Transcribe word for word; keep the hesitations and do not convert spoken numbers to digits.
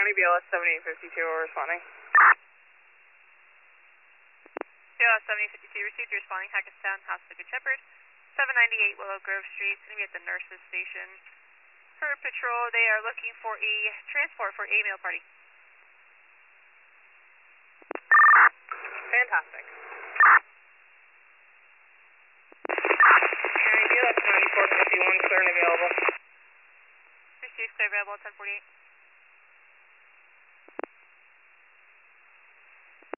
County, B L S seventy-eight fifty-two, we're responding. B L S seventy-eight fifty-two, received, responding, Hackettstown, House of Good Shepherd, seven ninety-eight Willow Grove Street, going to be at the nurses station. Per patrol, they are looking for a transport for a mail party. Fantastic. County, B L S ninety-four fifty-one, clear and available. Received, clear available, ten forty-eight.